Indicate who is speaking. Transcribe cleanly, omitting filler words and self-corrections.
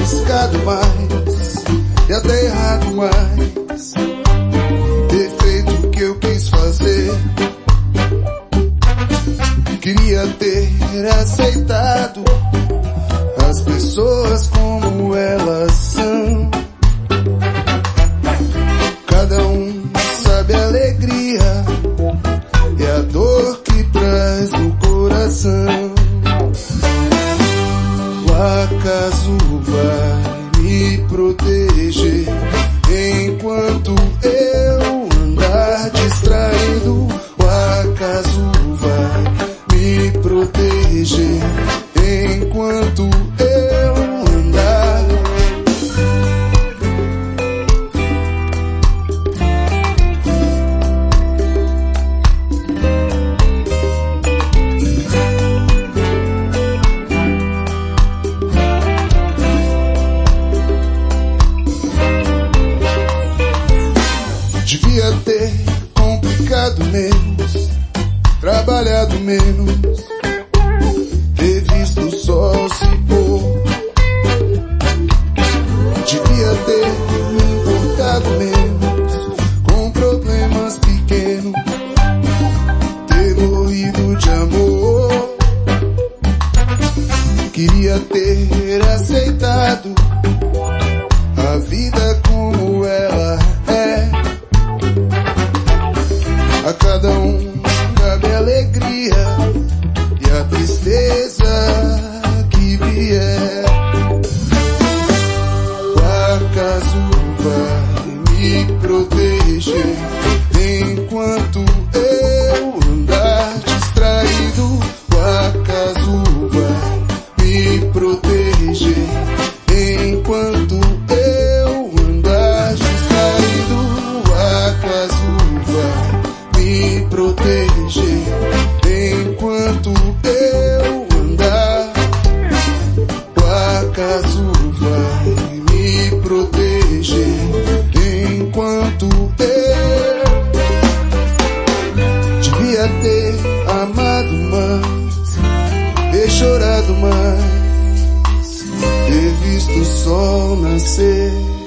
Speaker 1: arriscado mais e até errado mais, ter feito o que eu quis fazer. Queria ter aceitado as pessoas como elas são. Cada um sabe a alegria e a dor que traz no coração. O acaso vai me proteger enquanto eu andar distraído. O acaso vai me proteger enquanto eu andar. Devia ter complicado menos, trabalhado menos, ter visto o sol se pôr. Devia ter me importado menos com problemas pequenos, ter morrido de amor. Queria ter aceitado a vida como ela é. A cada um cabe a alegria e a tristeza que vier. O acaso vai me proteger enquanto eu andar distraído. O acaso vai me proteger enquanto eu andar distraído. O acaso vai me proteger enquanto eu andar. O acaso vai me proteger enquanto eu devia ter amado mais, ter chorado mais, ter visto o sol nascer.